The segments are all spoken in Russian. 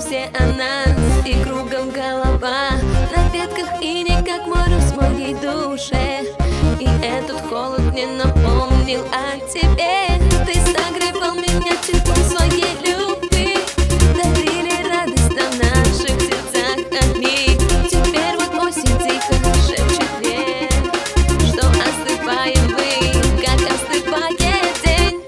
все о нас, и кругом голова на ветках и никак мороз в моей душе. И этот холод мне напомнил о тебе. Ты согревал меня теплом своей любви, дарили радость на наших сердцах огни. Теперь вот осень тихо шепчет мне, что остываем мы, как остывает день.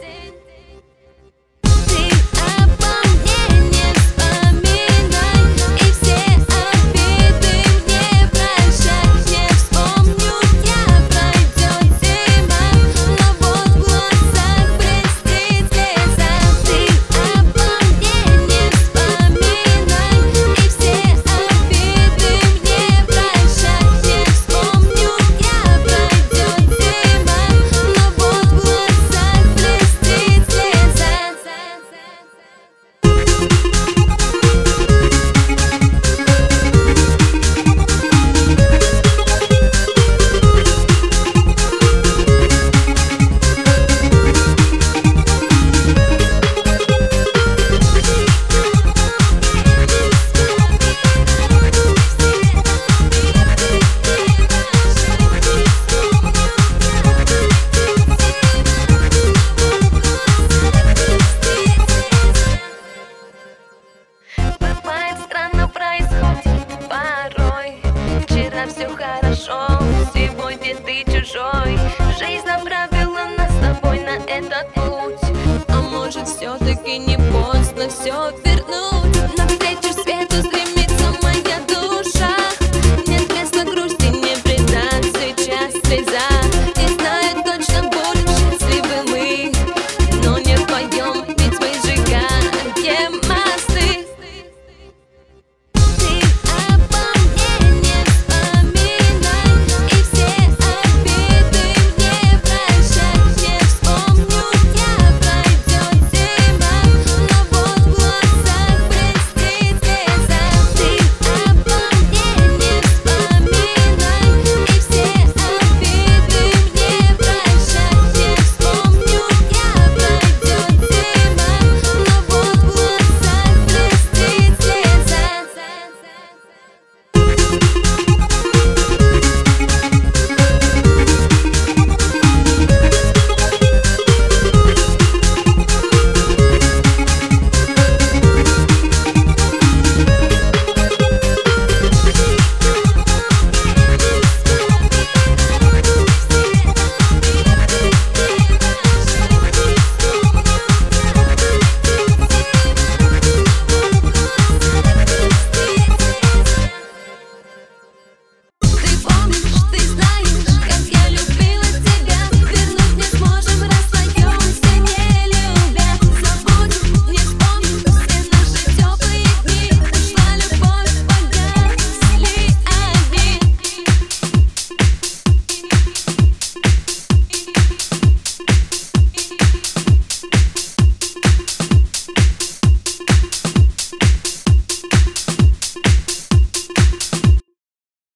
Ты обо мне не вспоминай, и все обиды мне прощай. Не вспомню я, пройдет зима, но вот в глазах блестит слеза. Ты обо мне не вспоминай, и все обиды мне прощай. Не вспомню я, пройдет зима, но вот в глазах блестит слеза. Бывает странно, происходит порой. Вчера все хорошо, сегодня ты чужой. Жизнь направила нас с тобой на этот путь, а может все-таки не поздно все